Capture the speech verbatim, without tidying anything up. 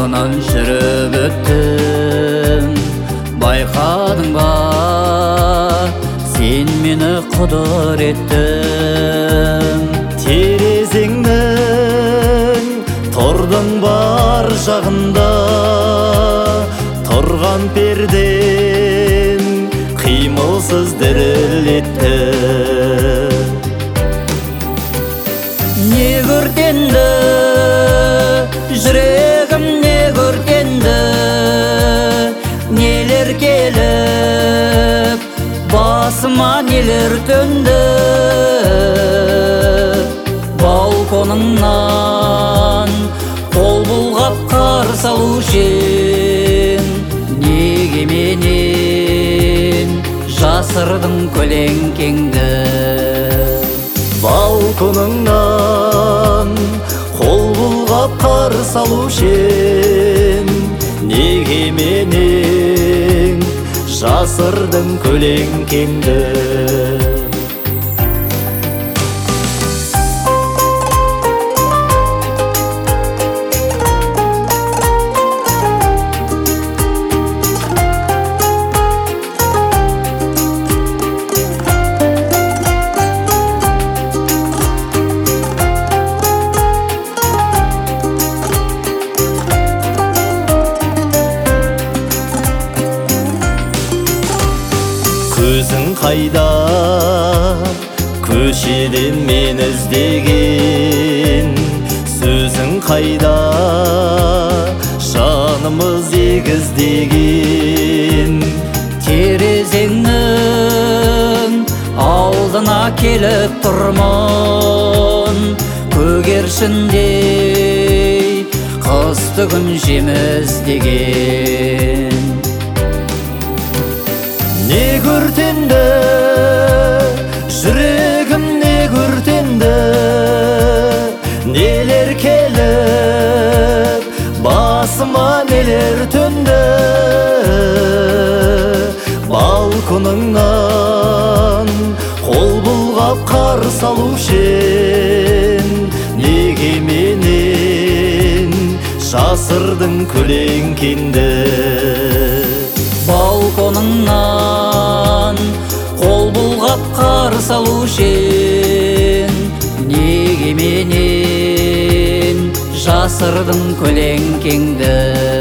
алдынан жүріп өттім. Байқадың ба, сен мені құдыр еттің. Терезеңнің тордың бар жағында тұрған перден қимылсыз діріл етті. Не көргенді, жүрегім не көргенді, нелер келіп, басыма нелер төнді. Балконыңнан қол бұлғап қарсы алушы ең, неге менен жасырдың көлеңкеңді. Балконыңнан қол бұлғап қарсы алушы ең, неге менен жасырдың көлеңкеңді. Көзің қайда, көшеден мен іздеген, сөзің қайда, жанымыз егіздеген. Терезеңнің алдына келіп тұрмын, көгершіндей қысты күн жеміз деген. Не көртенді, жүрегім не көртенді, нелер келіп, басыма нелер төнді. Балконыңнан қол бұлғап қарсы алушы ең, неге менен жасырдың көлеңкеңді. Балконыңнан қол бұлғап қарсы алушы ең, неге менен жасырдың көлеңкеңді.